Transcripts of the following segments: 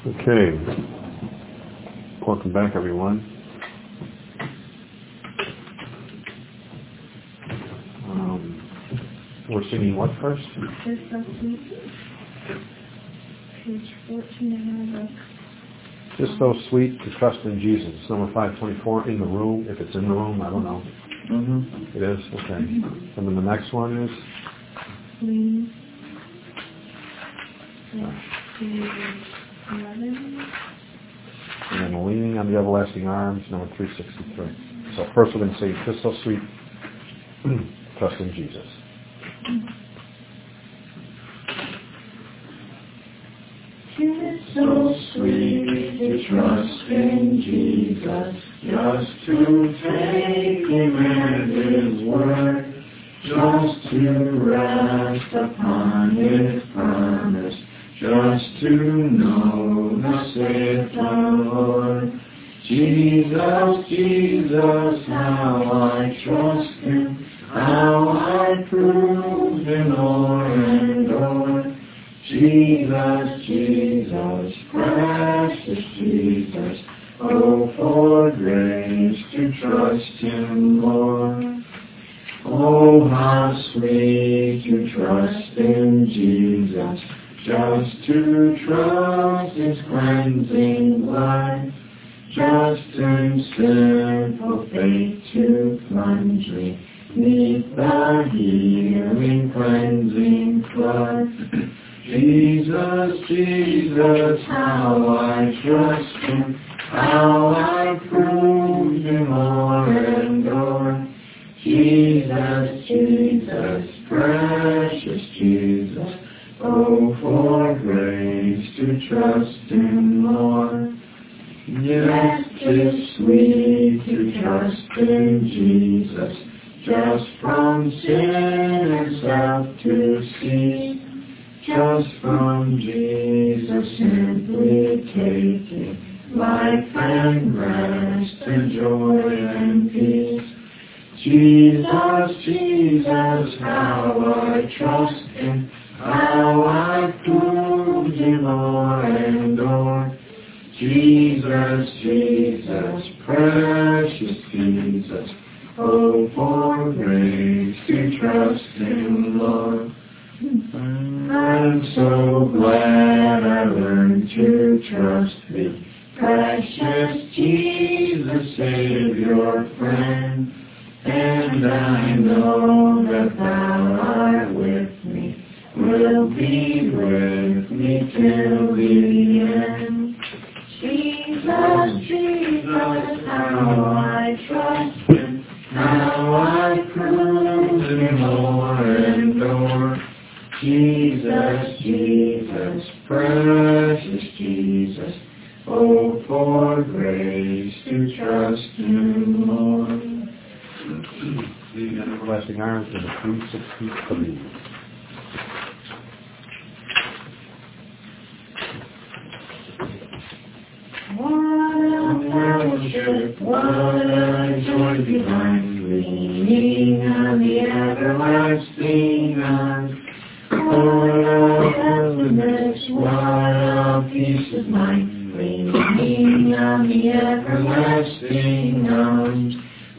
Okay. Welcome back, everyone. We're singing what first? Just so sweet. Page 14 in our book. Just so sweet to trust in Jesus. Number 524 in the room. If it's in the room, I don't know. Mm-hmm. It is? Okay. And then the next one is? Please. 11. And then leaning on the everlasting arms, number 363. So first we're going to say, just so sweet, trust in Jesus. It's so sweet to trust in Jesus, just to take Him at His word, just to rest upon His promise, just to know thus saith the Lord. Jesus, Jesus, how I trust Him, how I prove Him o'er and o'er. Jesus, Jesus, precious Jesus, oh, for grace to trust Him more. Oh, how sweet to trust in Jesus, just to trust His cleansing blood, just in simple faith to plunge me neath the healing cleansing flood. Jesus, Jesus, how I trust Him, how I prove Him o'er and o'er. Jesus, Jesus, precious Jesus, oh, for grace to trust Him more. Yes, 'tis sweet to trust in Jesus, just from sin and self to cease. Just from Jesus simply taking life and rest and joy and peace. Jesus, Jesus, how I trust Him, how I prove Him o'er and o'er. Jesus, Jesus, precious Jesus, oh, for grace to trust Him, Lord. I'm so glad I learned to trust Thee, precious Jesus, Savior, friend. And I know that Thou art with me, will be with me till the end. Jesus, Jesus, how I trust Him, how I prove Him o'er and o'er. Jesus, Jesus, precious Jesus, oh, for grace to trust Him more. The everlasting arms in the 363. What a fellowship, what a joy divine, leaning on the everlasting arms. What a happiness, what a peace of mind, leaning on the everlasting arms.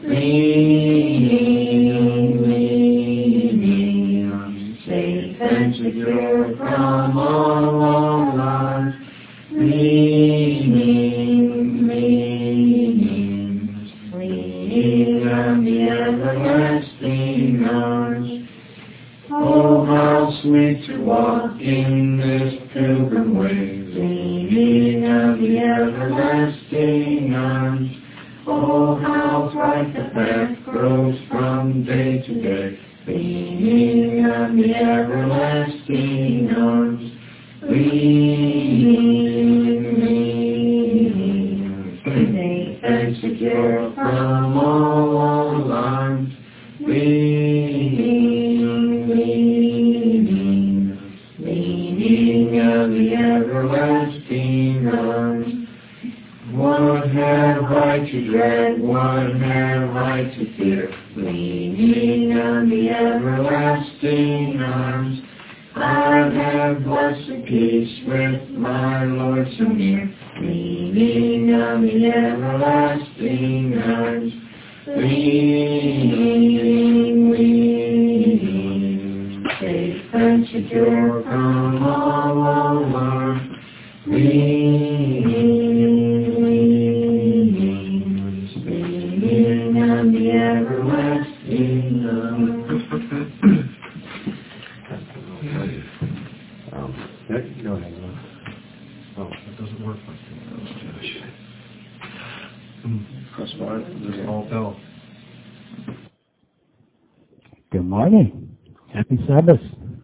Leaning on, safe and secure from all alarms. Leaning on the everlasting arms. Oh, how sweet to walk in this pilgrim way, leaning on the everlasting arms. Oh, how bright the path grows from day to day, leaning on the everlasting arms. Leaning, safe and secure from all alarms. Leaning on the everlasting arms. What have I to dread? What have I to fear? Leaning on the everlasting arms. I have blessed peace with my Lord so near, leaning on the everlasting arms, leaning, safe and secure from all alarm, leaning on the everlasting arms. Go ahead. Oh, that doesn't work like that, Josh. Press 5, there's all bell. Good morning. Happy Sabbath.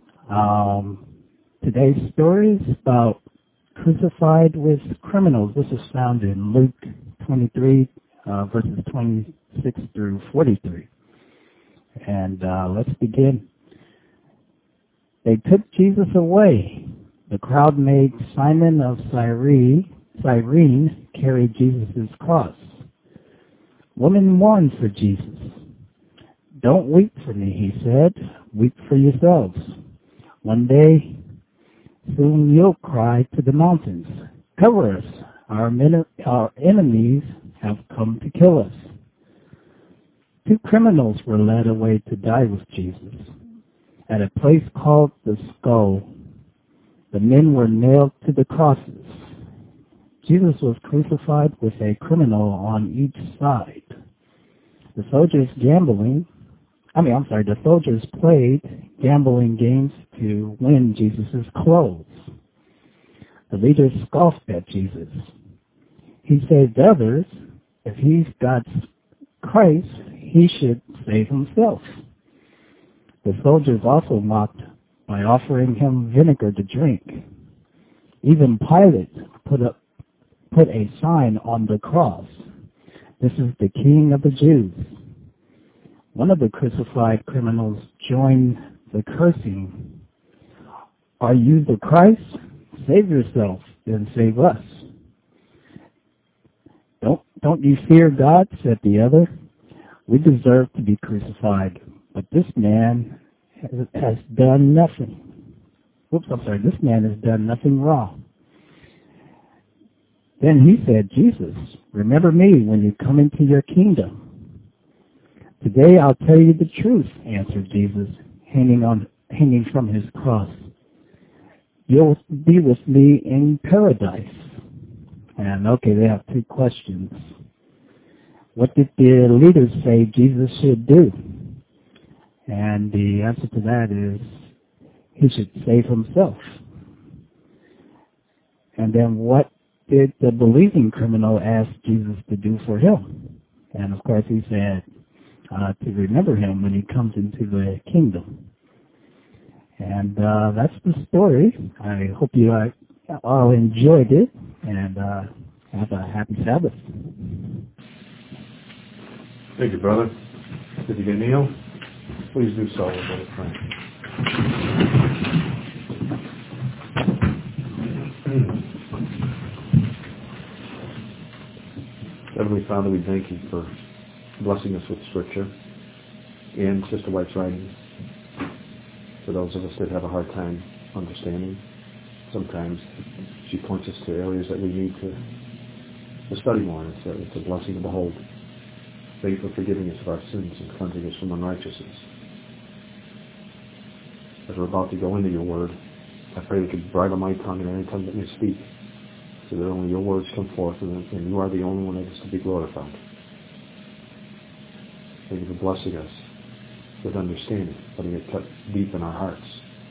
Today's story is about crucified with criminals. This is found in Luke 23, verses 26 through 43. And let's begin. They took Jesus away. The crowd made Simon of Cyrene carry Jesus' cross. Woman mourned for Jesus. Don't weep for me, he said. Weep for yourselves. One day, soon you'll cry to the mountains, cover us. Our enemies have come to kill us. 2 criminals were led away to die with Jesus. At a place called the Skull, the men were nailed to the crosses. Jesus was crucified with a criminal on each side. The soldiers played gambling games to win Jesus' clothes. The leaders scoffed at Jesus. He saved others. If he's God's Christ, he should save himself. The soldiers also mocked by offering him vinegar to drink. Even Pilate put a sign on the cross. This is the King of the Jews. One of the crucified criminals joined the cursing. Are you the Christ? Save yourself, then save us. Don't you fear God, said the other. We deserve to be crucified, but this man has done nothing. This man has done nothing wrong. Then he said, Jesus, remember me when you come into your kingdom. Today I'll tell you the truth, answered Jesus, hanging from his cross. You'll be with me in paradise. And okay, they have 2 questions. What did the leaders say Jesus should do? And the answer to that is he should save himself. And then what did the believing criminal ask Jesus to do for him? And of course he said to remember him when he comes into the kingdom. And that's the story. I hope you all enjoyed it, and have a happy Sabbath. Thank you, brother. Did you get Neil? Please do so with Brother Frank. Heavenly Father, we thank you for blessing us with Scripture and Sister White's writings. For those of us that have a hard time understanding, sometimes she points us to areas that we need to study more. It's a blessing to behold. Thank you for forgiving us of our sins and cleansing us from unrighteousness. As we're about to go into your word, I pray that you bridle my tongue and any tongue that may speak, so that only your words come forth, and you are the only one that is to be glorified. Thank you for blessing us with understanding, letting it cut deep in our hearts.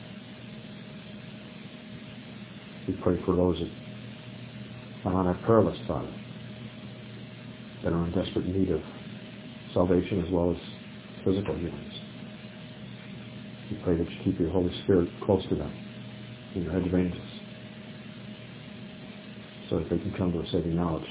We pray for those that are on our prayer list, Father, that are in desperate need of salvation as well as physical healings. We pray that you keep your Holy Spirit close to them in your hedge of angels, so that they can come to a saving knowledge.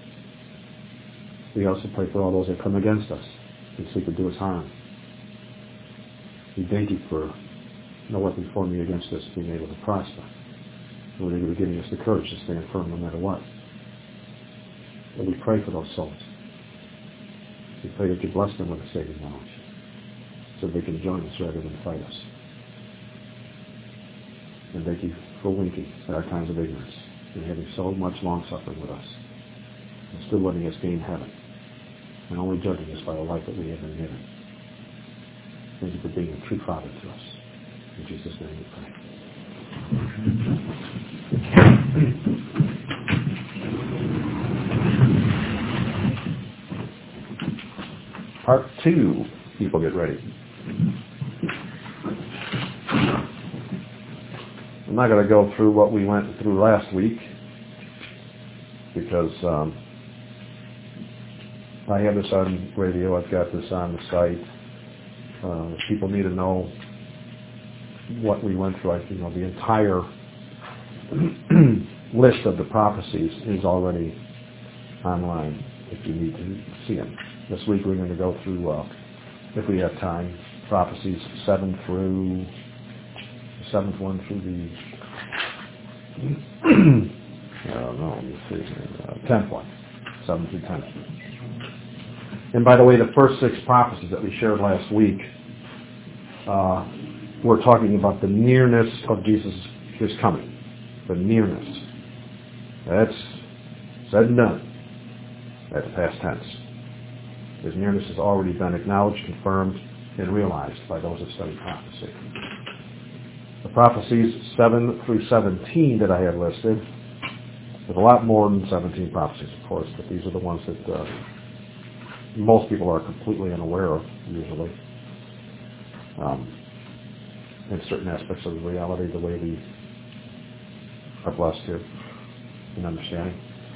We also pray for all those that come against us and seek to do us harm. We thank you for no weapon formed against us being able to prosper. Lord, you are giving us the courage to stand firm no matter what. And we pray for those souls. We pray that you bless them with a saving knowledge, so they can join us rather than fight us. And thank you for winking at our times of ignorance and having so much long-suffering with us, and still letting us gain heaven, and only judging us by the life that we have been given. Thank you for being a true Father to us. In Jesus' name we pray. Part 2, people get ready. I'm not going to go through what we went through last week because I have this on radio, I've got this on the site. People need to know what we went through. The entire list of the prophecies is already online if you need to see them. This week we're going to go through, if we have time, prophecies 7 through the 7th one through the I don't know, let me see, 10th one, 7 through 10th. And by the way, the first 6 prophecies that we shared last week, we're talking about the nearness of Jesus' his coming. The nearness. That's said and done. That's past tense. His nearness has already been acknowledged, confirmed, and realized by those that study prophecy. The prophecies 7 through 17 that I have listed, there's a lot more than 17 prophecies, of course, but these are the ones that most people are completely unaware of, usually. In certain aspects of the reality, the way we are blessed here in understanding.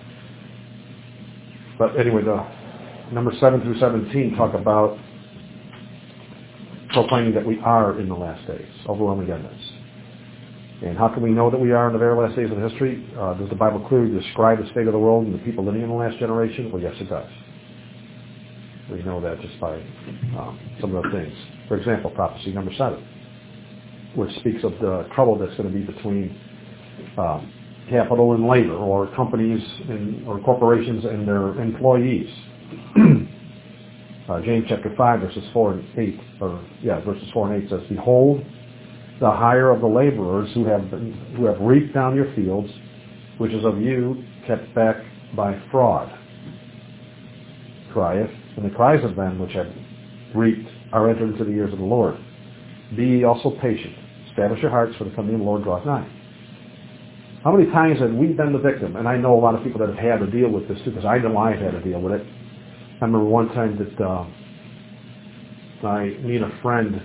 But anyway, the number 7 through 17 talk about proclaiming that we are in the last days, overwhelming evidence. And how can we know that we are in the very last days of history? Does the Bible clearly describe the state of the world and the people living in the last generation? Well, yes, it does. We know that just by some of the things. For example, prophecy number 7, which speaks of the trouble that's going to be between capital and labor, or companies or corporations and their employees. James chapter 5, verses 4 and 8, verses 4 and 8 says, "Behold, the hire of the laborers who have reaped down your fields, which is of you kept back by fraud, crieth, and the cries of them which have reaped are entered into the ears of the Lord. Be ye also patient. Establish your hearts, for the coming of the Lord draweth nigh." How many times have we been the victim? And I know a lot of people that have had to deal with this too, because I know I've had to deal with it. I remember one time that me and a friend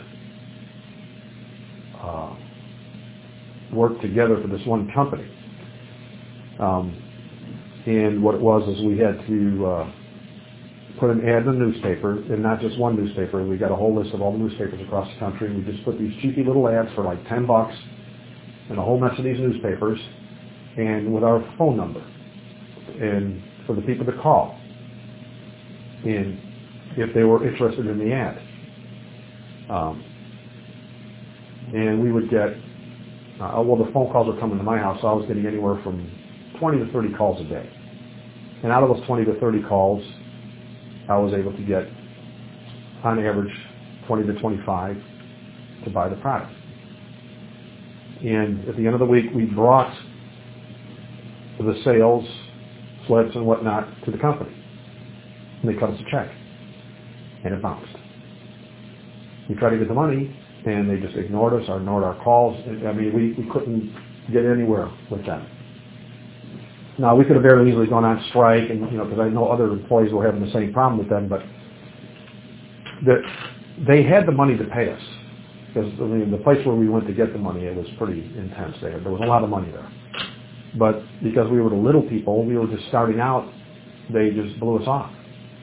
worked together for this one company. And what it was is we had to put an ad in the newspaper, and not just one newspaper. We got a whole list of all the newspapers across the country, and we just put these cheapy little ads for like $10 in a whole mess of these newspapers, and with our phone number, and for the people to call, and if they were interested in the ad. And we would get, the phone calls were coming to my house, so I was getting anywhere from 20 to 30 calls a day. And out of those 20 to 30 calls, I was able to get, on average, 20 to 25 to buy the product. And at the end of the week, we brought the sales slips and whatnot to the company. And they cut us a check. And it bounced. We tried to get the money, and they just ignored us or ignored our calls. I mean, we couldn't get anywhere with them. Now, we could have very easily gone on strike, and because I know other employees were having the same problem with them, but they had the money to pay us. Because the place where we went to get the money, it was pretty intense there. There was a lot of money there. But because we were the little people, we were just starting out, they just blew us off.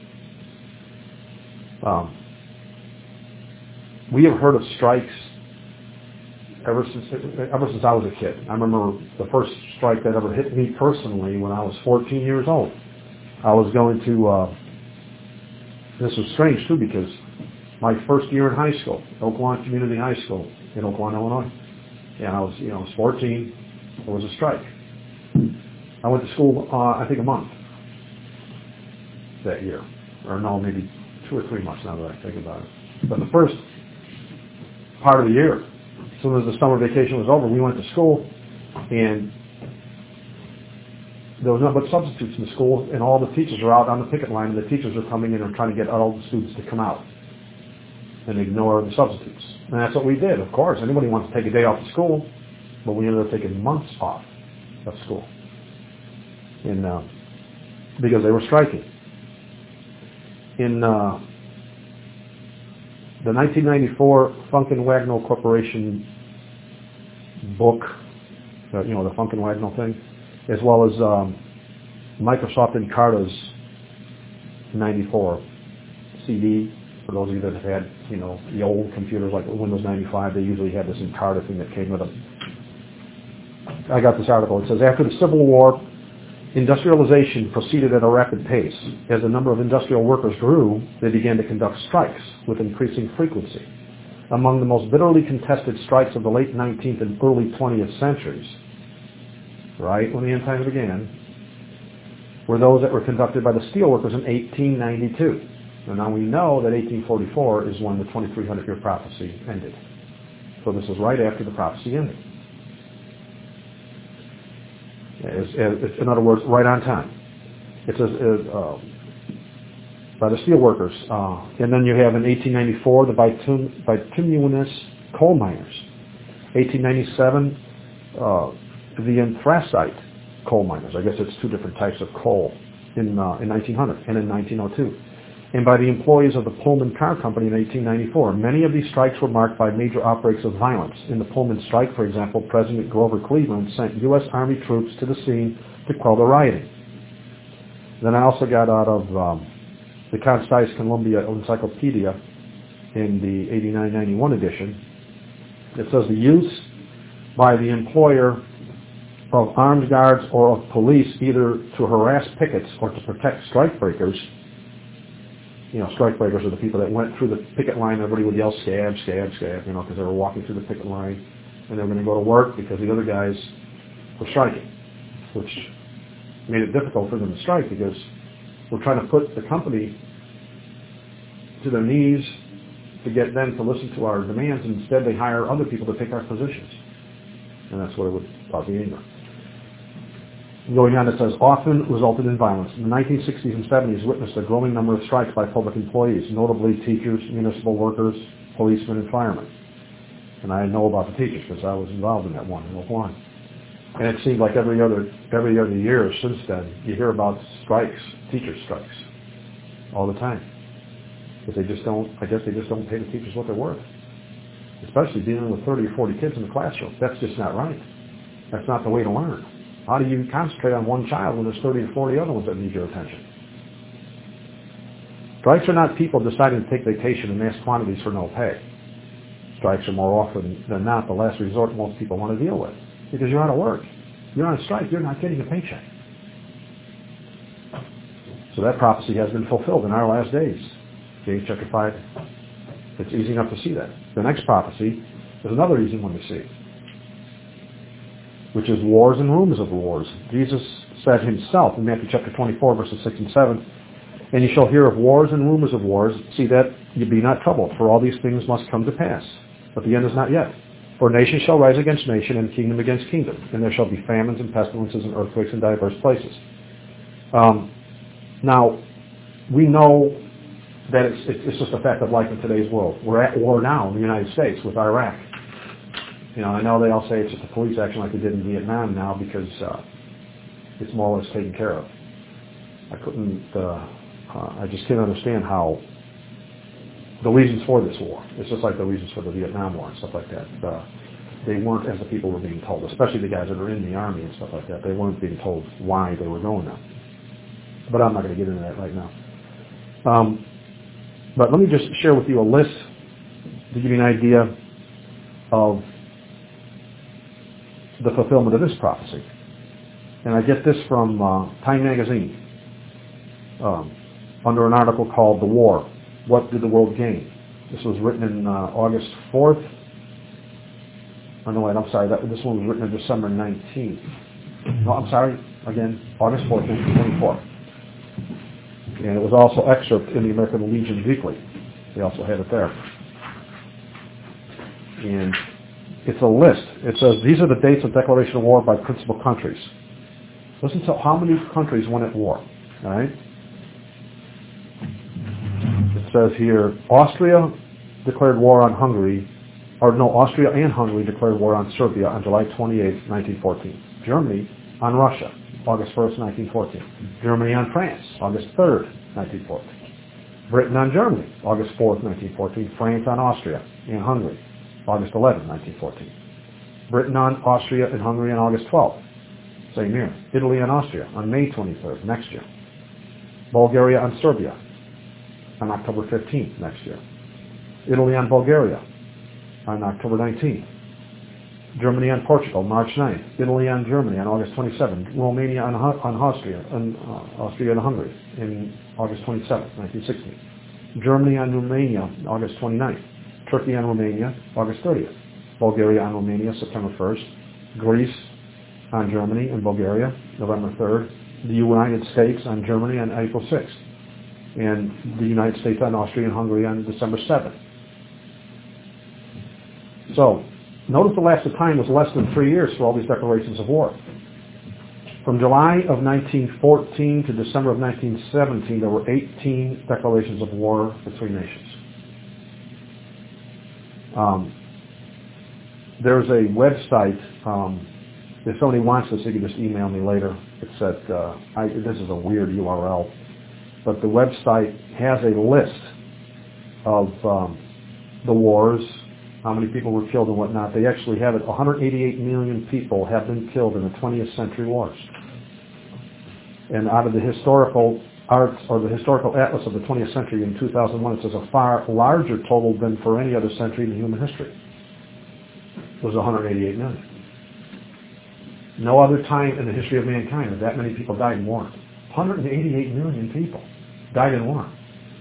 We have heard of strikes ever since I was a kid. I remember the first strike that ever hit me personally when I was 14 years old. I was going to, this was strange too, because my first year in high school, Oaklawn Community High School in Oaklawn, Illinois, and I was 14, there was a strike. I went to school, I think a month that year, or no, maybe 2 or 3 months now that I think about it. But the first part of the year, soon as the summer vacation was over, we went to school, and there was nothing but substitutes in the school, and all the teachers were out on the picket line, and the teachers were coming in and trying to get all the students to come out and ignore the substitutes. And that's what we did, of course. Anybody wants to take a day off of school, but we ended up taking months off of school, and because they were striking. In the 1994 Funk and Wagnall Corporation book, the Funk and Wagnall thing, as well as Microsoft Encarta's 94 CD. For those of you that have had, the old computers like Windows 95, they usually had this Encarta thing that came with them. I got this article. It says, after the Civil War, industrialization proceeded at a rapid pace. As the number of industrial workers grew, they began to conduct strikes with increasing frequency. Among the most bitterly contested strikes of the late 19th and early 20th centuries, right when the end times began, were those that were conducted by the steelworkers in 1892. And now we know that 1844 is when the 2300-year prophecy ended. So this is right after the prophecy ended. It's, in other words, right on time. It says by the steelworkers. And then you have in 1894 the bituminous coal miners. 1897 the anthracite coal miners. I guess it's two different types of coal in 1900 and in 1902. And by the employees of the Pullman Car Company in 1894. Many of these strikes were marked by major outbreaks of violence. In the Pullman strike, for example, President Grover Cleveland sent U.S. Army troops to the scene to quell the rioting. Then I also got out of the Concise Columbia Encyclopedia in the 89-91 edition. It says the use by the employer of armed guards or of police either to harass pickets or to protect strikebreakers. Strikebreakers are the people that went through the picket line. Everybody would yell, scab, scab, scab, because they were walking through the picket line. And they were going to go to work because the other guys were striking, which made it difficult for them to strike because we're trying to put the company to their knees to get them to listen to our demands, and instead they hire other people to take our positions. And that's what it would cause the anger. Going on, it says, often resulted in violence. In the 1960s and 70s witnessed a growing number of strikes by public employees, notably teachers, municipal workers, policemen, and firemen. And I know about the teachers because I was involved in that one in Oakland. And it seems like every other year since then, you hear about strikes, teacher strikes, all the time. Because they just don't pay the teachers what they're worth. Especially dealing with 30 or 40 kids in the classroom. That's just not right. That's not the way to learn. How do you concentrate on one child when there's 30 or 40 other ones that need your attention? Strikes are not people deciding to take vacation in mass quantities for no pay. Strikes are more often than not the last resort most people want to deal with. Because you're out of work. You're on a strike. You're not getting a paycheck. So that prophecy has been fulfilled in our last days. James chapter 5. It's easy enough to see that. The next prophecy is another easy one to see, which is wars and rumors of wars. Jesus said himself in Matthew chapter 24, verses 6 and 7, and you shall hear of wars and rumors of wars. See that ye be not troubled, for all these things must come to pass. But the end is not yet. For nation shall rise against nation, and kingdom against kingdom. And there shall be famines and pestilences and earthquakes in diverse places. Now, we know that it's just a fact of life in today's world. We're at war now in the United States with Iraq. I know they all say it's just a police action like they did in Vietnam now because it's more or less taken care of. I just can't understand how the reasons for this war. It's just like the reasons for the Vietnam War and stuff like that. They weren't as the people were being told, especially the guys that are in the Army and stuff like that. They weren't being told why they were going there. But I'm not going to get into that right now. But let me just share with you a list to give you an idea of the fulfillment of this prophecy. And I get this from Time Magazine under an article called The War, What Did the World Gain? This was written in August 4th. Oh, no, wait, I'm sorry. This one was written on December 19th. No, I'm sorry. Again, August 4th, 1924. And it was also excerpted in the American Legion Weekly. They also had it there. And it's a list. It says these are the dates of declaration of war by principal countries. Listen to how many countries went at war. All right. It says here, Austria declared war on Hungary, Austria and Hungary declared war on Serbia on July 28, 1914. Germany on Russia, August 1st, 1914. Germany on France, August 3rd, 1914. Britain on Germany, August 4th, 1914. France on Austria and Hungary, August 11th, 1914. Britain on Austria and Hungary on August 12th, same year. Italy on Austria on May 23rd, next year. Bulgaria on Serbia on October 15th, next year. Italy on Bulgaria on October 19th. Germany on Portugal, March 9th. Italy on Germany on August 27th. Romania on Austria and Hungary in August 27th, 1916. Germany on Romania, August 29th. Turkey on Romania, August 30th. Bulgaria on Romania, September 1st. Greece on Germany and Bulgaria, November 3rd. The United States on Germany on April 6th. And the United States on Austria and Hungary on December 7th. So, notice the lapse of time was less than 3 years for all these declarations of war. From July of 1914 to December of 1917, there were 18 declarations of war between nations. There's a website, if somebody wants this, they can just email me later. It's at, this is a weird URL, but the website has a list of the wars, how many people were killed and whatnot. They actually have it. 188 million people have been killed in the 20th century wars. And out of the historical arts, or the historical atlas of the 20th century in 2001, it says a far larger total than for any other century in human history. It was 188 million. No other time in the history of mankind have that many people died in war. 188 million people died in war.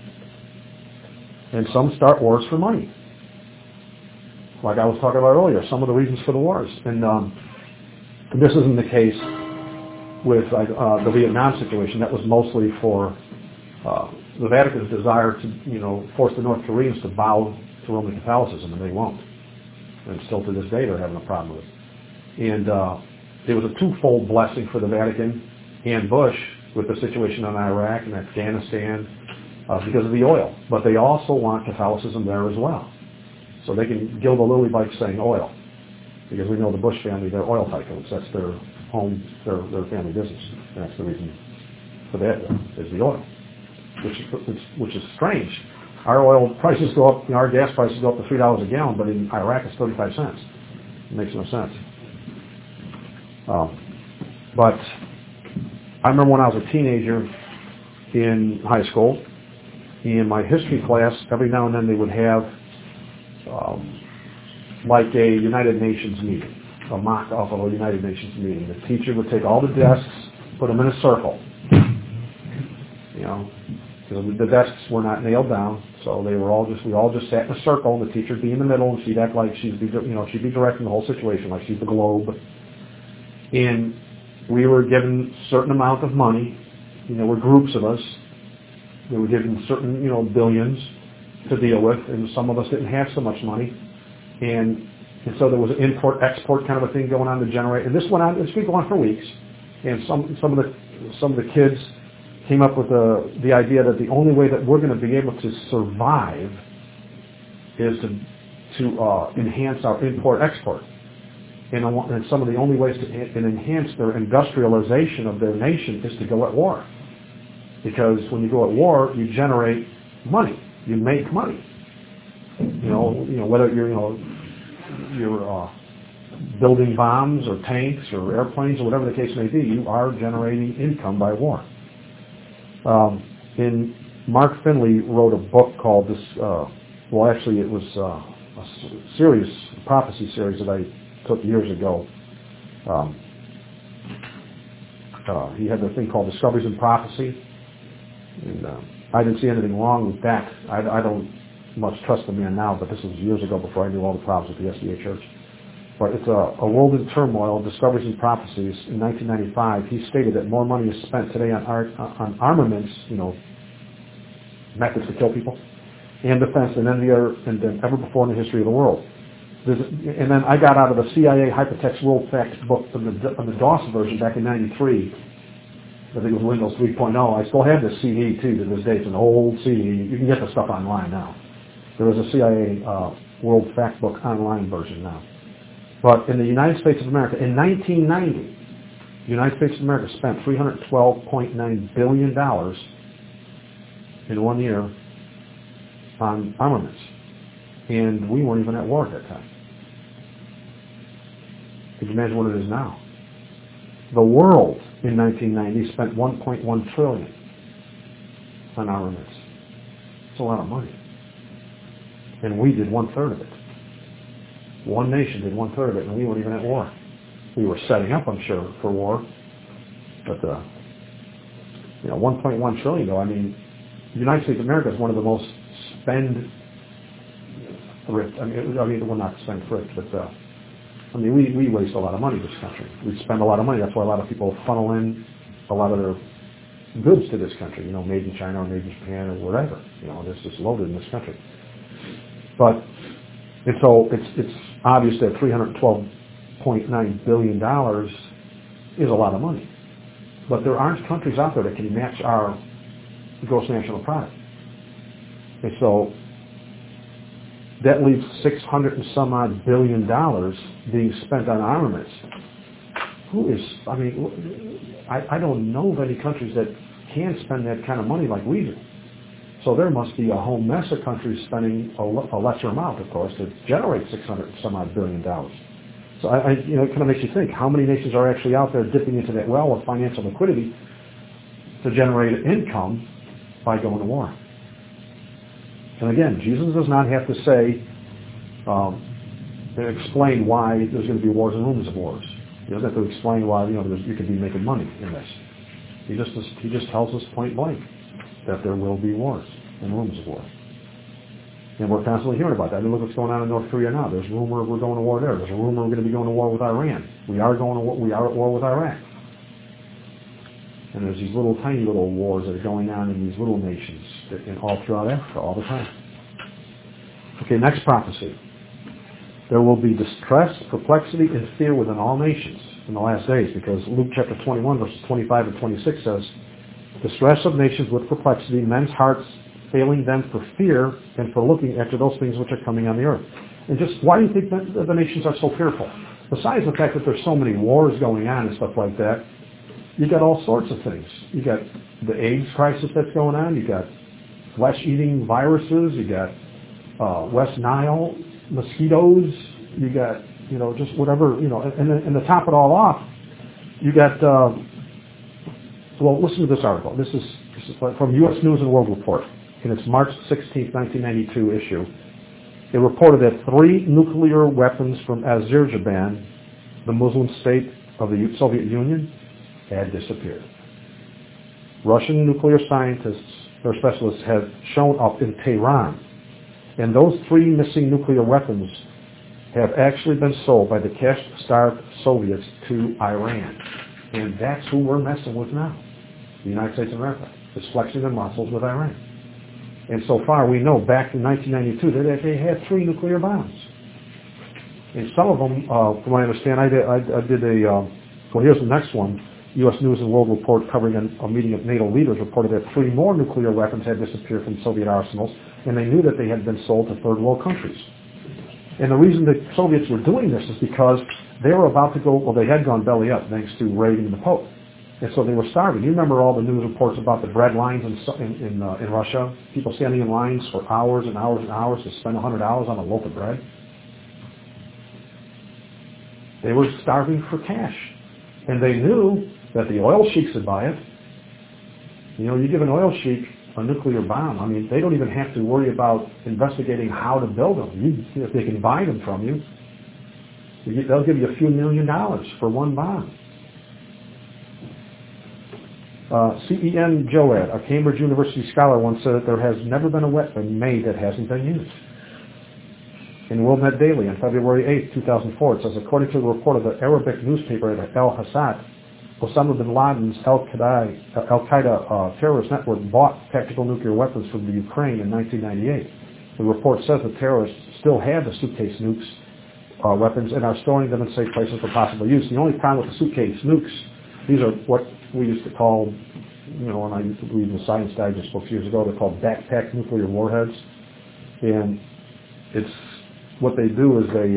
And some start wars for money. Like I was talking about earlier, some of the reasons for the wars. And this isn't the case with the Vietnam situation. That was mostly for the Vatican's desire to, force the North Koreans to bow to Roman Catholicism, and they won't. And still to this day, they're having a problem with it. And it was a twofold blessing for the Vatican and Bush with the situation in Iraq and Afghanistan because of the oil. But they also want Catholicism there as well. So they can gild the lily by saying oil. Because we know the Bush family, they're oil tycoons. That's their home, their family business. And that's the reason for that is the oil. Which is strange. Our oil prices go up, our gas prices go up to $3 a gallon, but in Iraq it's 35 cents. It makes no sense. But I remember when I was a teenager in high school, in my history class, every now and then they would have like a United Nations meeting, a mock-up of a United Nations meeting. The teacher would take all the desks, put them in a circle, because the desks were not nailed down, so we all just sat in a circle, and the teacher would be in the middle, and she'd act like she'd be directing the whole situation, like she's the globe. And we were given a certain amount of money, were groups of us. We were given certain, billions to deal with, and some of us didn't have so much money. And so there was an import-export kind of a thing going on to generate, and this went on. This would go on for weeks. And some of the kids came up with the idea that the only way that we're going to be able to survive is to enhance our import-export. And some of the only ways to enhance their industrialization of their nation is to go at war. Because when you go at war, you generate money. You make money. Whether you're building bombs or tanks or airplanes or whatever the case may be, you are generating income by war. And Mark Finley wrote a book called this. Actually, it was a prophecy series that I took years ago. He had the thing called Discoveries in Prophecy, and I didn't see anything wrong with that. I don't much trust the man now, but this was years ago before I knew all the problems with the SDA Church. But it's a World in Turmoil, Discoveries and Prophecies. In 1995, he stated that more money is spent today on armaments, methods to kill people, and defense than ever before in the history of the world. And then I got out of the CIA Hypertext World Facts book on the DOS version back in '93. I think it was Windows 3.0. I still have this CD too to this day. It's an old CD. You can get the stuff online now. There is a CIA World Fact Book online version now. But in the United States of America, in 1990, the United States of America spent $312.9 billion in 1 year on armaments. And we weren't even at war at that time. Could you imagine what it is now? The world in 1990 spent $1.1 trillion on armaments. It's a lot of money. And we did 1/3 of it. One nation did 1/3 of it, and we weren't even at war. We were setting up, I'm sure, for war. But, 1.1 trillion, though, I mean, the United States of America is one of the most spend-thrift, well, not spend-thrift, but, we waste a lot of money in this country. We spend a lot of money. That's why a lot of people funnel in a lot of their goods to this country, made in China or made in Japan or whatever. This is loaded in this country. But, and so it's obvious that $312.9 billion is a lot of money. But there aren't countries out there that can match our gross national product. And so that leaves $600 and some odd billion being spent on armaments. I don't know of any countries that can spend that kind of money like we do. So there must be a whole mess of countries spending a lesser amount, of course, to generate $600 and some odd billion. So it kind of makes you think, how many nations are actually out there dipping into that well of financial liquidity to generate income by going to war? And again, Jesus does not have to say, explain why there's going to be wars and rumors of wars. He doesn't have to explain why, you could be making money in this. He just tells us point blank that there will be wars and rumors of war. And we're constantly hearing about that. I mean, look what's going on in North Korea now. There's a rumor we're going to war there. There's a rumor we're going to be going to war with Iran. We are at war with Iraq. And there's these tiny little wars that are going on in these little nations all throughout Africa all the time. Okay, next prophecy. There will be distress, perplexity, and fear within all nations in the last days, because Luke chapter 21, verses 25 and 26 says, distress of nations with perplexity, men's hearts failing them for fear and for looking after those things which are coming on the earth. And just why do you think that the nations are so fearful? Besides the fact that there's so many wars going on and stuff like that, you got all sorts of things. You got the AIDS crisis that's going on. You got flesh-eating viruses. You got West Nile mosquitoes. You got just whatever and to top it all off, you got listen to this article. This is from U.S. News and World Report in its March 16, 1992 issue. It reported that 3 nuclear weapons from Azerbaijan, the Muslim state of the Soviet Union, had disappeared. Russian nuclear scientists or specialists have shown up in Tehran, and those 3 missing nuclear weapons have actually been sold by the cash-starved Soviets to Iran. And that's who we're messing with now. The United States of America is flexing their muscles with Iran. And so far we know back in 1992 that they had 3 nuclear bombs. And some of them, from what I understand, I did here's the next one. U.S. News and World Report covering a meeting of NATO leaders reported that 3 more nuclear weapons had disappeared from Soviet arsenals, and they knew that they had been sold to third world countries. And the reason the Soviets were doing this is because they were about to they had gone belly up thanks to Reagan and the Pope. And so they were starving. You remember all the news reports about the bread lines in Russia? People standing in lines for hours and hours and hours to spend $100 on a loaf of bread. They were starving for cash. And they knew that the oil sheiks would buy it. You give an oil sheik a nuclear bomb, they don't even have to worry about investigating how to build them. If they can buy them from you, they'll give you a few $1 million for one bomb. C.E.N. Joad, a Cambridge University scholar, once said that there has never been a weapon made that hasn't been used. In WorldNet Daily on February 8, 2004, it says, according to the report of the Arabic newspaper Al-Hasad, Osama bin Laden's Al-Qaeda terrorist network bought tactical nuclear weapons from the Ukraine in 1998. The report says the terrorists still have the suitcase nukes weapons and are storing them in safe places for possible use. The only problem with the suitcase nukes, these are what we used to call, when I used to read in the Science Digest books years ago, they're called backpack nuclear warheads. And it's, what they do is they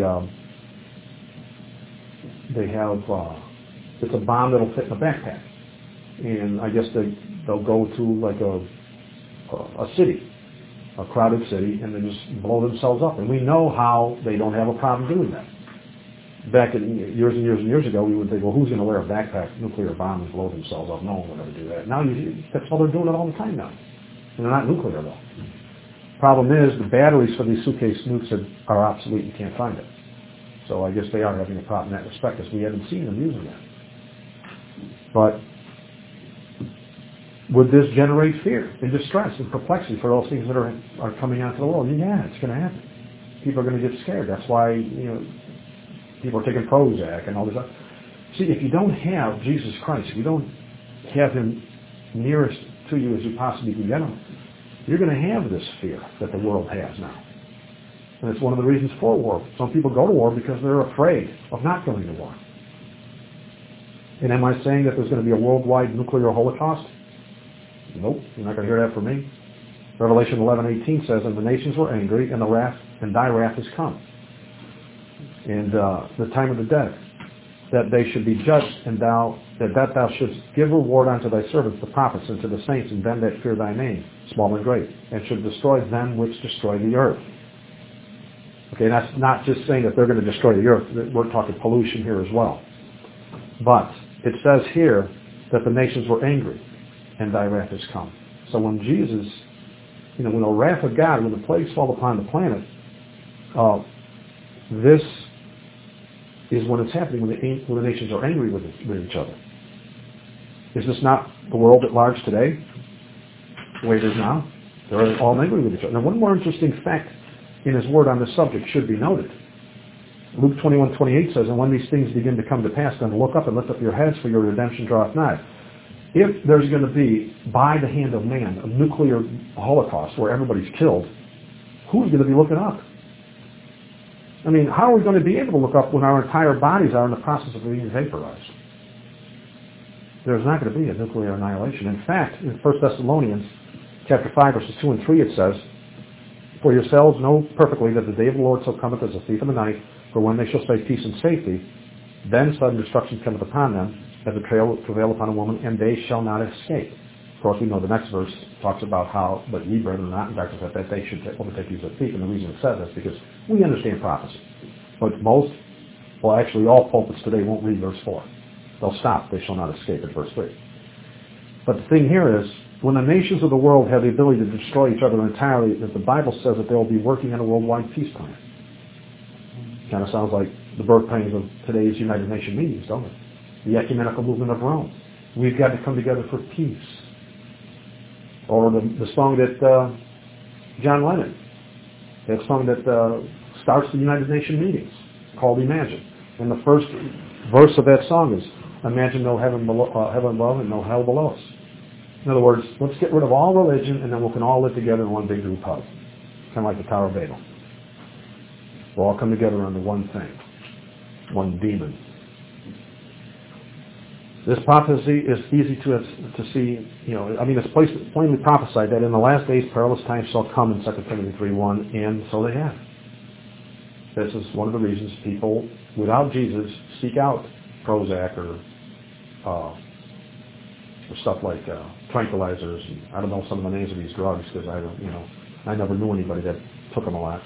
have, it's a bomb that'll fit in a backpack. And I guess they'll go to like a city, a crowded city, and then just blow themselves up. And we know how they don't have a problem doing that. Back in years and years and years ago, we would think, well, who's going to wear a backpack, nuclear bomb, and blow themselves up? No one would ever do that. Now, that's all they're doing it all the time now. And they're not nuclear, though. Problem is, the batteries for these suitcase nukes are obsolete. You can't find it. So I guess they are having a problem in that respect, because we haven't seen them using that. But would this generate fear and distress and perplexity for those things that are coming out to the world? Yeah, it's going to happen. People are going to get scared. That's why, people are taking Prozac and all this stuff. See, if you don't have Jesus Christ, if you don't have Him nearest to you as you possibly can get Him, you're going to have this fear that the world has now. And it's one of the reasons for war. Some people go to war because they're afraid of not going to war. And am I saying that there's going to be a worldwide nuclear holocaust? Nope, you're not going to hear that from me. Revelation 11:18 says, "And the nations were angry, and thy wrath is come. And the time of the death, that they should be judged, and thou shouldst give reward unto thy servants, the prophets, and to the saints, and them that fear thy name, small and great, and should destroy them which destroy the earth." Okay, that's not just saying that they're going to destroy the earth. We're talking pollution here as well. But it says here that the nations were angry, and thy wrath is come. So when Jesus, when the wrath of God, when the plagues fall upon the planet, this is when it's happening, when the nations are angry with each other. Is this not the world at large today, the way it is now? They're all angry with each other. Now, one more interesting fact in His Word on this subject should be noted. Luke 21:28 says, "And when these things begin to come to pass, then look up and lift up your heads, for your redemption draweth nigh." If there's going to be, by the hand of man, a nuclear holocaust where everybody's killed, who's going to be looking up? I mean, how are we going to be able to look up when our entire bodies are in the process of being vaporized? There's not going to be a nuclear annihilation. In fact, in 1 Thessalonians chapter 5, verses 2 and 3, it says, "For yourselves know perfectly that the day of the Lord so cometh as a thief in the night, for when they shall say peace and safety, then sudden destruction cometh upon them, as a travail upon a woman, and they shall not escape." Of course, we know the next verse talks about how, "But ye, brethren, are not in darkness, that they should overtake you as a thief." And the reason it says this is because we understand prophecy. But actually all pulpits today won't read verse 4. They'll stop, "They shall not escape" at verse 3. But the thing here is, when the nations of the world have the ability to destroy each other entirely, that the Bible says that they'll be working on a worldwide peace plan. Kind of sounds like the birth pangs of today's United Nations meetings, don't it? The ecumenical movement of Rome. We've got to come together for peace. Or the song that John Lennon, that song that starts the United Nations meetings, called Imagine. And the first verse of that song is, "Imagine no heaven above and no hell below us." In other words, let's get rid of all religion, and then we can all live together in one big group hug. Kind of like the Tower of Babel. We'll all come together under one thing, one demon. This prophecy is easy to see, it's plainly prophesied that in the last days perilous times shall come in 2 Timothy 3:1, and so they have. This is one of the reasons people, without Jesus, seek out Prozac or stuff like tranquilizers. And I don't know some of the names of these drugs because I never knew anybody that took them a lot.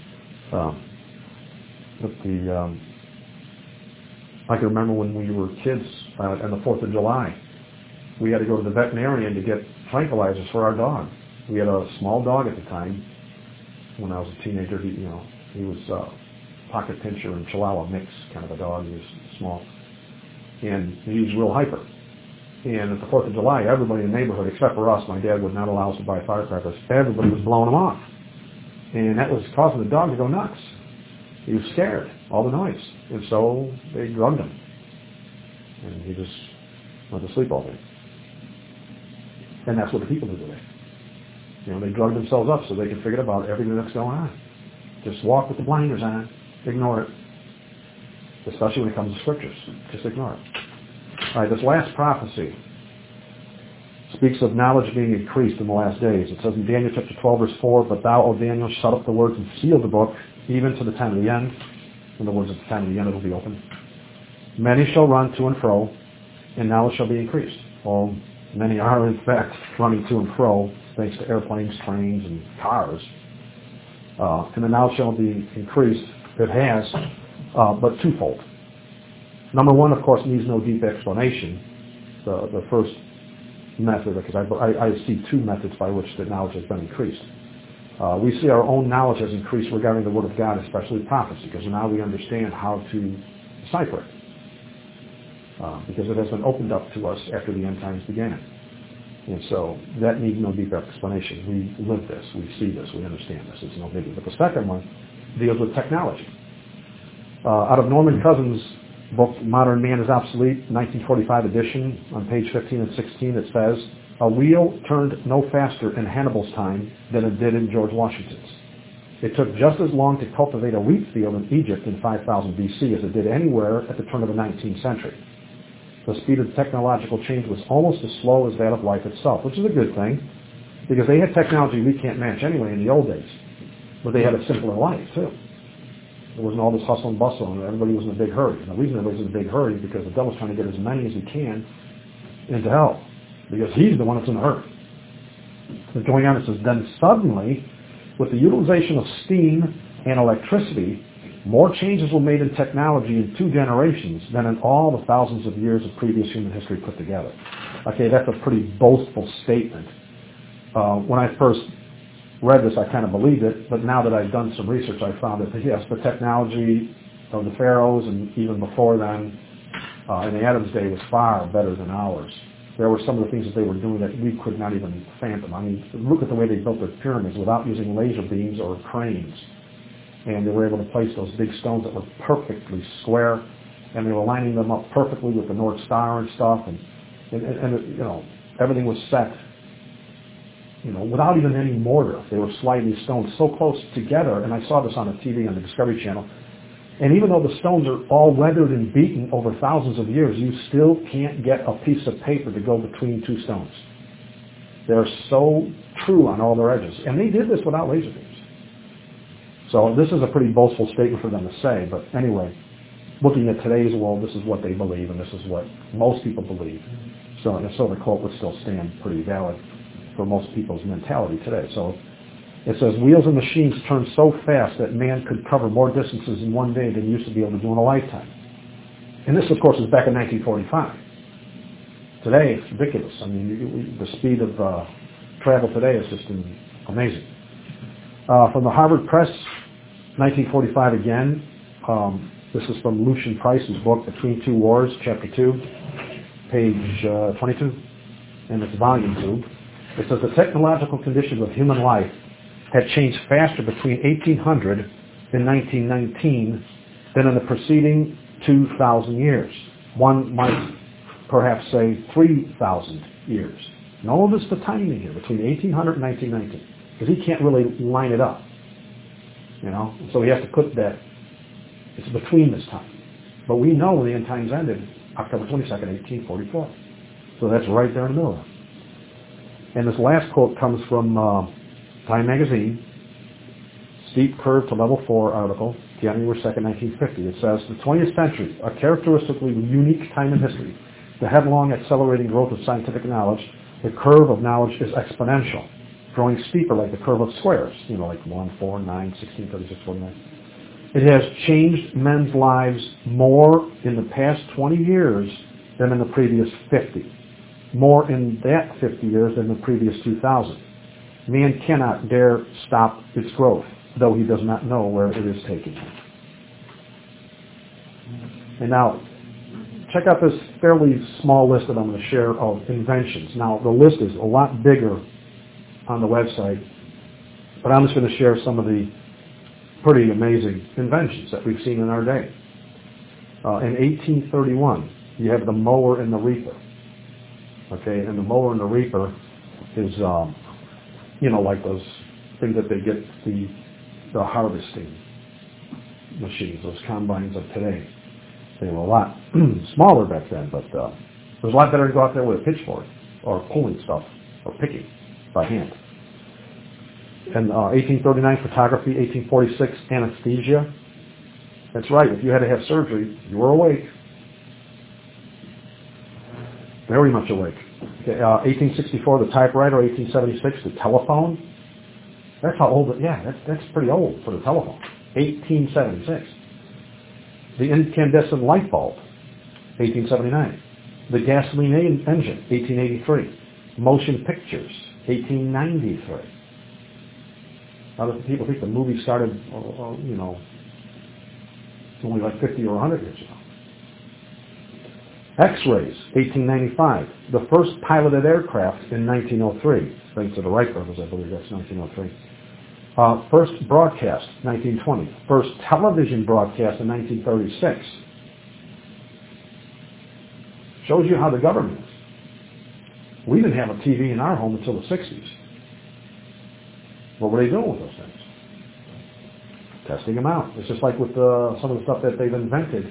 I can remember when we were kids on the 4th of July, we had to go to the veterinarian to get tranquilizers for our dog. We had a small dog at the time. When I was a teenager, he was pocket pincher and Chihuahua mix kind of a dog. He was small. And he was real hyper. And at the 4th of July, everybody in the neighborhood, except for us, my dad would not allow us to buy firecrackers. Everybody was blowing them off. And that was causing the dog to go nuts. He was scared, all the noise. And so they drugged him. And he just went to sleep all day. And that's what the people do today. They drug themselves up so they can forget about everything that's going on. Just walk with the blinders on. Ignore it. especially when it comes to scriptures. Just ignore it. All right, this last prophecy speaks of knowledge being increased in the last days. It says in Daniel chapter 12, verse 4, "But thou, O Daniel, shut up the words and seal the book, even to the time of the end." In other words, at the time of the end it will be open. "Many shall run to and fro, and knowledge shall be increased." Well, many are in fact running to and fro, thanks to airplanes, trains, and cars. And the knowledge shall be increased. It has, but twofold. Number one, of course, needs no deep explanation. The first method, because I see two methods by which the knowledge has been increased. We see our own knowledge has increased regarding the Word of God, especially prophecy, because now we understand how to decipher it. Because it has been opened up to us after the end times began. And so that needs no deep explanation. We live this, we see this, we understand this. It's no biggie. But the second one deals with technology. Out of Norman Cousins' book, Modern Man is Obsolete, 1945 edition, on page 15 and 16, it says, "A wheel turned no faster in Hannibal's time than it did in George Washington's. It took just as long to cultivate a wheat field in Egypt in 5000 BC as it did anywhere at the turn of the 19th century. The speed of technological change was almost as slow as that of life itself," which is a good thing, because they had technology we can't match anyway in the old days. But they had a simpler life, too. There wasn't all this hustle and bustle, and everybody was in a big hurry. And the reason everybody's in a big hurry is because the devil's trying to get as many as he can into hell, because he's the one that's in a hurry. What's going on, it says, "Then suddenly, with the utilization of steam and electricity, more changes were made in technology in 2 generations than in all the thousands of years of previous human history put together." Okay, that's a pretty boastful statement. When I first read this, I kind of believed it, but now that I've done some research, I found that, yes, the technology of the pharaohs and even before then, in the Adam's day, was far better than ours. There were some of the things that they were doing that we could not even fathom. I mean, look at the way they built their pyramids without using laser beams or cranes. And they were able to place those big stones that were perfectly square, and they were lining them up perfectly with the North Star and stuff, and you know, everything was set, you know, without even any mortar. They were sliding these stones so close together, and I saw this on the TV on the Discovery Channel, and even though the stones are all weathered and beaten over thousands of years, you still can't get a piece of paper to go between 2 stones. They're so true on all their edges, and they did this without laser beams. So this is a pretty boastful statement for them to say, but anyway, looking at today's world, this is what they believe, and this is what most people believe. So the quote would still stand pretty valid for most people's mentality today. So it says, "Wheels and machines turn so fast that man could cover more distances in one day than he used to be able to do in a lifetime." And this, of course, is back in 1945. Today, it's ridiculous. I mean, the speed of travel today is just amazing. From the Harvard Press, 1945 again. This is from Lucian Price's book, Between Two Wars, Chapter 2, page 22, and it's Volume 2. It says, "The technological conditions of human life had changed faster between 1800 and 1919 than in the preceding 2,000 years. One might perhaps say 3,000 years. Notice the timing here, between 1800 and 1919. Because he can't really line it up, you know. So he has to put that, it's between this time. But we know when the end times ended, October 22nd, 1844. So that's right there in the middle. And this last quote comes from Time Magazine, Steep Curve to Level 4 article, January 2nd, 1950. It says, "The 20th century, a characteristically unique time in history. The headlong accelerating growth of scientific knowledge, the curve of knowledge is exponential, growing steeper like the curve of squares, you know, like 1, 4, 9, 16, 36, 49. It has changed men's lives more in the past 20 years than in the previous 50. More in that 50 years than the previous 2,000. Man cannot dare stop its growth, though he does not know where it is taking him." And now, check out this fairly small list that I'm going to share of inventions. Now, the list is a lot bigger on the website, but I'm just going to share some of the pretty amazing inventions that we've seen in our day. In 1831, you have the mower and the reaper. Okay, and the mower and the reaper is, you know, like those things that they get the harvesting machines, those combines of today. They were a lot smaller back then, but it was a lot better to go out there with a pitchfork or pulling stuff or picking by hand. And 1839, photography. 1846, anesthesia. That's right. If you had to have surgery, you were awake. Very much awake. Okay, 1864, the typewriter. 1876, the telephone. That's how old. That's pretty old for the telephone. 1876. The incandescent light bulb. 1879. The gasoline engine. 1883. Motion pictures. 1893. Now, people think the movie started, only like 50 or 100 years ago. X-rays, 1895. The first piloted aircraft in 1903. Thanks to the Wright brothers, I believe that's 1903. First broadcast, 1920. First television broadcast in 1936. Shows you how the government is. We didn't have a TV in our home until the 60s. What were they doing with those things? Testing them out. It's just like with some of the stuff that they've invented,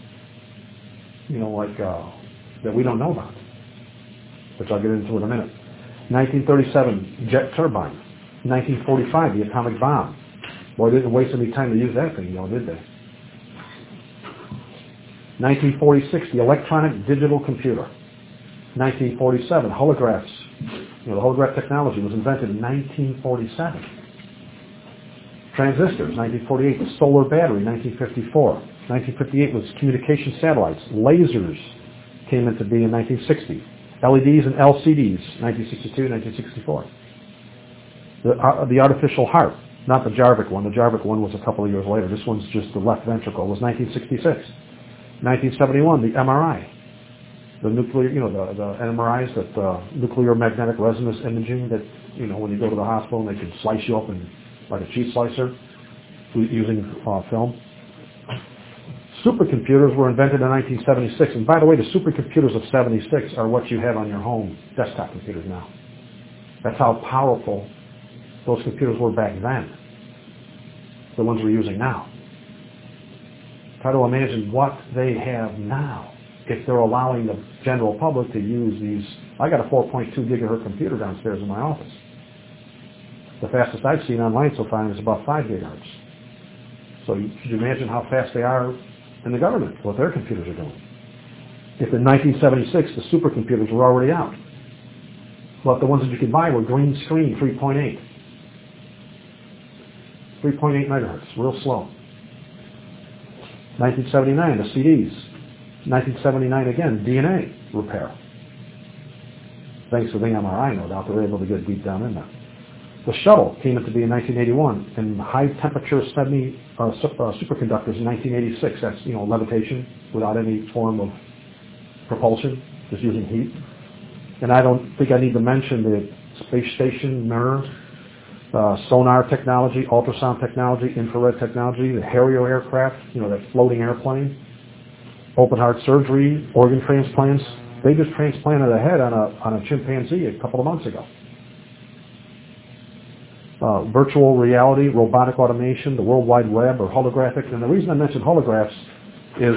that we don't know about, which I'll get into in a minute. 1937, jet turbine. 1945, the atomic bomb. Boy, they didn't waste any time to use that thing, did they? 1946, the electronic digital computer. 1947, holographs. The holograph technology was invented in 1947. Transistors, 1948. The solar battery, 1954. 1958 was communication satellites. Lasers came into being in 1960. LEDs and LCDs, 1962, 1964. The artificial heart, not the Jarvik one. The Jarvik one was a couple of years later. This one's just the left ventricle. It was 1966. 1971, the MRI. The nuclear, the NMRIs, that nuclear magnetic resonance imaging that, when you go to the hospital and they can slice you up like a cheese slicer using film. Supercomputers were invented in 1976. And by the way, the supercomputers of 76 are what you have on your home desktop computers now. That's how powerful those computers were back then. The ones we're using now. Try to imagine what they have now. If they're allowing the general public to use these. I got a 4.2 gigahertz computer downstairs in my office. The fastest I've seen online so far is about 5 gigahertz. So you should imagine how fast they are in the government, what their computers are doing. If in 1976 the supercomputers were already out, but the ones that you could buy were green screen 3.8. 3.8 megahertz, real slow. 1979, the CDs. 1979 again, DNA repair. Thanks to the MRI, no doubt, they were able to get deep down in there. The shuttle came into being in 1981, and high-temperature superconductors in 1986. That's, levitation without any form of propulsion, just using heat. And I don't think I need to mention the space station mirror, sonar technology, ultrasound technology, infrared technology, the Harrier aircraft, that floating airplane. Open heart surgery, organ transplants. They just transplanted a head on a chimpanzee a couple of months ago. Virtual reality, robotic automation, the World Wide Web, or holographic. And the reason I mentioned holographs is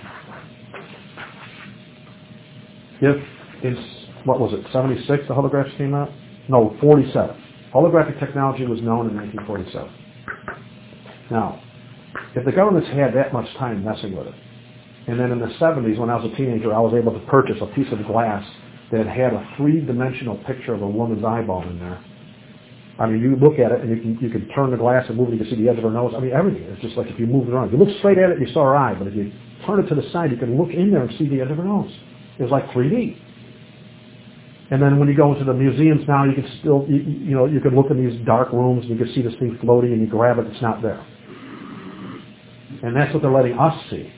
if in 76 the holographs came out? No, 47. Holographic technology was known in 1947. Now, if the government's had that much time messing with it, and then in the 70s, when I was a teenager, I was able to purchase a piece of glass that had a three-dimensional picture of a woman's eyeball in there. I mean, you look at it, and you can turn the glass and move it, you can see the edge of her nose. I mean, everything. It's just like if you moved it around. If you look straight at it, you saw her eye, but if you turn it to the side, you can look in there and see the edge of her nose. It was like 3D. And then when you go into the museums now, you can still, you can look in these dark rooms, and you can see this thing floating, and you grab it, it's not there. And that's what they're letting us see.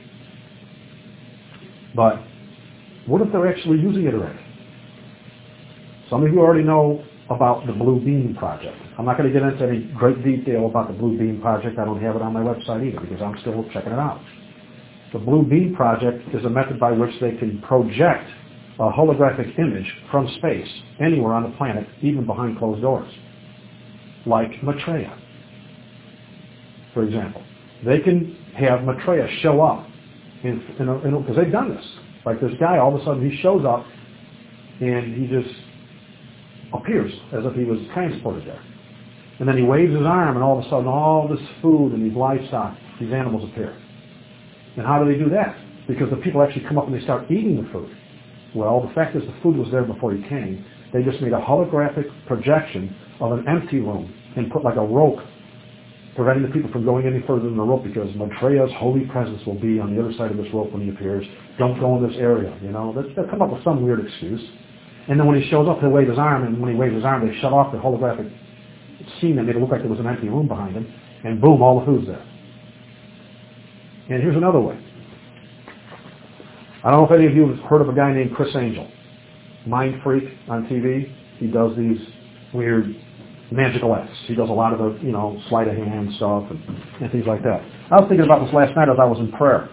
But what if they're actually using it already? Some of you already know about the Blue Beam Project. I'm not going to get into any great detail about the Blue Beam Project. I don't have it on my website either because I'm still checking it out. The Blue Beam Project is a method by which they can project a holographic image from space anywhere on the planet, even behind closed doors, like Maitreya, for example. They can have Maitreya show up Because they've done this. Like this guy, all of a sudden he shows up and he just appears as if he was transported there. And then he waves his arm and all of a sudden all this food and these livestock, these animals appear. And how do they do that? Because the people actually come up and they start eating the food. Well, the fact is the food was there before he came. They just made a holographic projection of an empty room and put like a rope preventing the people from going any further than the rope because Maitreya's holy presence will be on the other side of this rope when he appears. Don't go in this area, you know. They'll come up with some weird excuse. And then when he shows up, he'll wave his arm, and when he waves his arm, they shut off the holographic scene and made it look like there was an empty room behind him, and boom, all the food's there. And here's another way. I don't know if any of you have heard of a guy named Chris Angel, Mind Freak on TV. He does these weird magical acts. He does a lot of the, sleight of hand stuff and things like that. I was thinking about this last night as I was in prayer.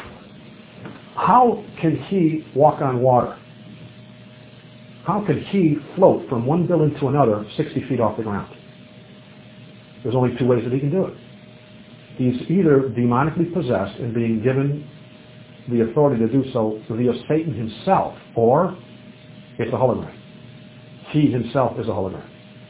How can he walk on water? How could he float from one building to another 60 feet off the ground? There's only two ways that he can do it. He's either demonically possessed and being given the authority to do so via Satan himself, or it's a hologram. He himself is a hologram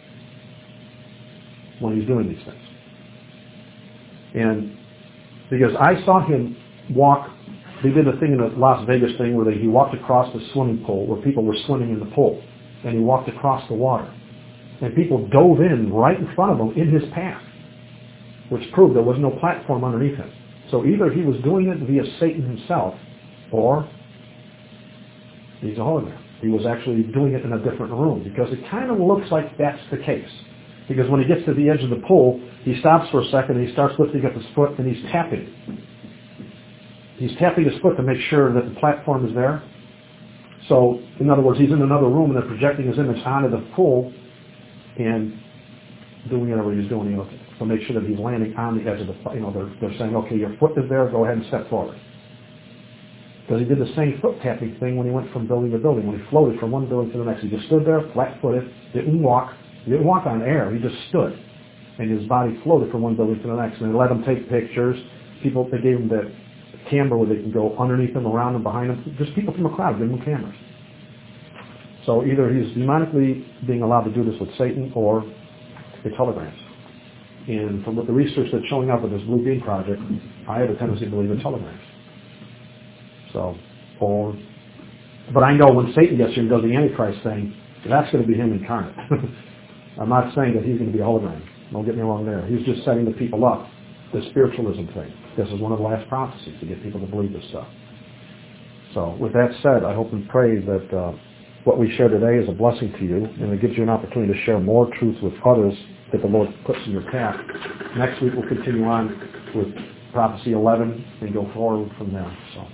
when he's doing these things. And because I saw him walk, they did a thing in the Las Vegas thing where he walked across the swimming pool where people were swimming in the pool, and he walked across the water. And people dove in right in front of him in his path, which proved there was no platform underneath him. So either he was doing it via Satan himself, or he's a hologram. He was actually doing it in a different room, because it kind of looks like that's the case. Because when he gets to the edge of the pool, he stops for a second and he starts lifting up his foot and he's tapping. He's tapping his foot to make sure that the platform is there. So, in other words, he's in another room and they're projecting his image onto the pool and doing whatever he's doing, to make sure that he's landing on the edge of the, they're saying, okay, your foot is there, go ahead and step forward. Because he did the same foot tapping thing when he went from building to building. When he floated from one building to the next, he just stood there, flat-footed, didn't walk on air, he just stood. And his body floated from one building to the next. And they let him take pictures. They gave him the camera where they can go underneath him, around him, behind him. Just people from the crowd giving him cameras. So either he's demonically being allowed to do this with Satan, or it's holograms. And from what the research that's showing up with this Blue Beam Project, I have a tendency to believe it's holograms. So, but I know when Satan gets here and does the Antichrist thing, that's going to be him incarnate. I'm not saying that he's going to be a hologram. Don't get me wrong there. He's just setting the people up. The spiritualism thing. This is one of the last prophecies to get people to believe this stuff. So, with that said, I hope and pray that what we share today is a blessing to you, and it gives you an opportunity to share more truth with others that the Lord puts in your path. Next week we'll continue on with Prophecy 11 and go forward from there. So,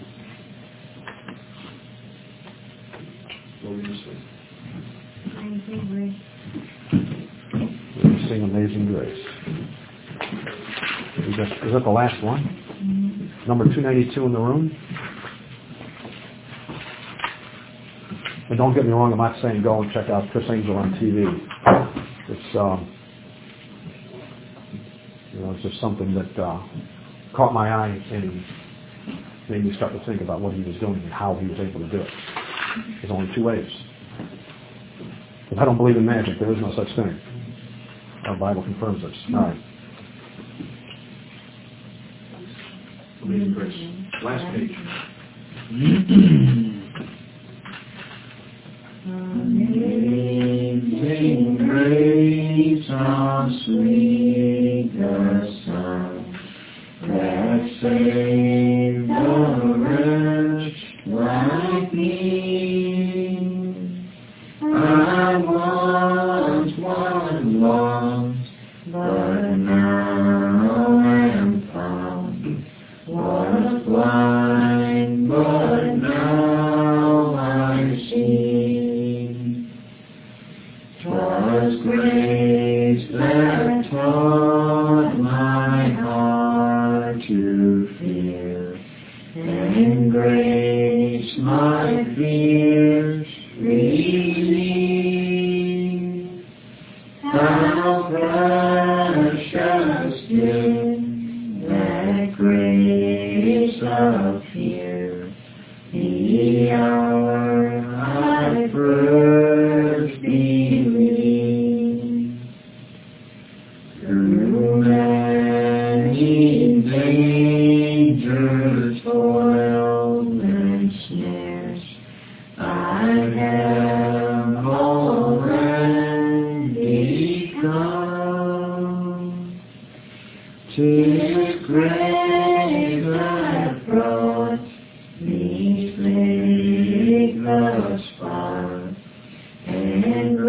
what will you sing? We'll sing Amazing Grace. Is that the last one? Mm-hmm. Number 292 in the room. And don't get me wrong, I'm not saying go and check out Chris Angel on TV. It's it's just something that caught my eye and made me start to think about what he was doing and how he was able to do it. There's only two ways. If I don't believe in magic, there is no such thing. Our Bible confirms this. All right. Amazing Grace. Last page. Amazing grace, how sweet the sound that saved a wretch like me. I once was lost, but now am found. Was blind, but now I see. 'Twas grace that taught my heart to fear, and grace my fears relieved. How precious is that grace of fear.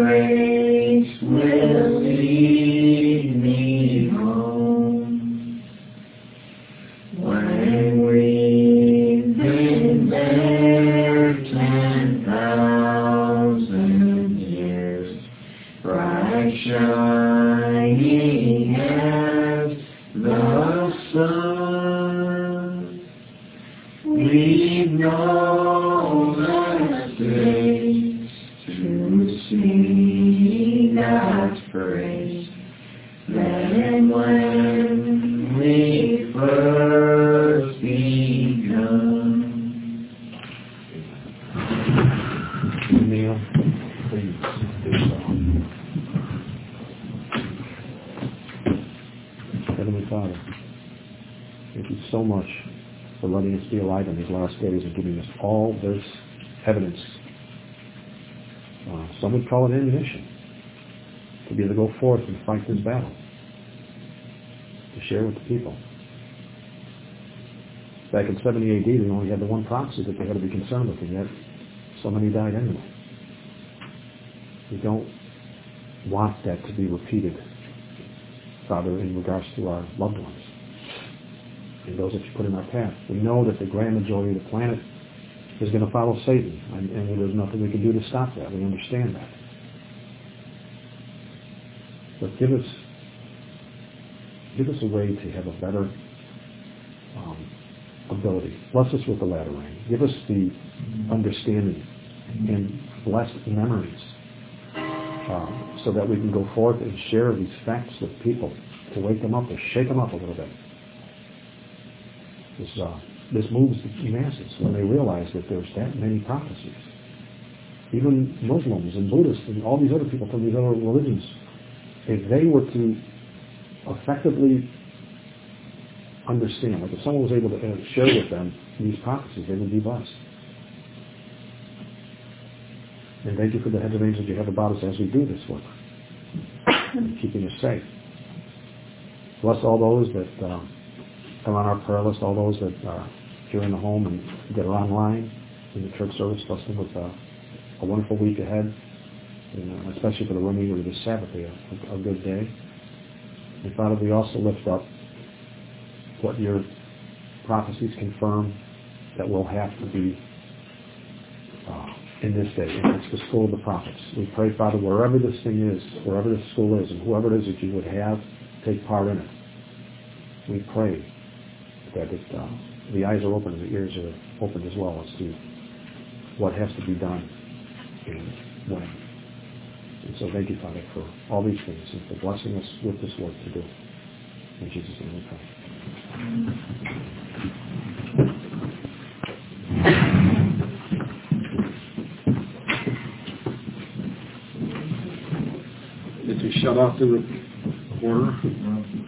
grace will lead me home. When we've been there 10,000 years, bright shining as the sun, we've no less days to sing God's praise than when we first begun. Neil, please do so. Heavenly Father, thank you so much for letting us be alive in these last days and giving us all this evidence. Some would call it ammunition to be able to go forth and fight this battle, to share with the people. Back in 70 AD, they only had the one prophecy that they had to be concerned with, and yet so many died anyway. We don't want that to be repeated, Father, in regards to our loved ones and those that you put in our path. We know that the grand majority of the planet is going to follow Satan, and there's nothing we can do to stop that. We understand that. But give us a way to have a better ability. Bless us with the latter rain. Give us the understanding and blessed memories so that we can go forth and share these facts with people, to wake them up, to shake them up a little bit. This moves the masses when they realize that there's that many prophecies. Even Muslims and Buddhists and all these other people from these other religions, if they were to effectively understand, like if someone was able to share with them these prophecies, they would be blessed. And thank you for the heads of angels you have about us as we do this work, keeping us safe. Bless all those that are on our prayer list, all those that are here in the home and that are online in the church service. Bless them with a wonderful week ahead, and especially for the remainder of this Sabbath day, a good day. And Father, we also lift up what your prophecies confirm that will have to be in this day, and it's the school of the prophets. We pray, Father, wherever this thing is, wherever this school is, and whoever it is that you would have take part in it, we pray that the eyes are open and the ears are opened as well as to what has to be done and when. And so thank you, Father, for all these things and for blessing us with this work to do. In Jesus' name we pray. Did you shut off the recorder?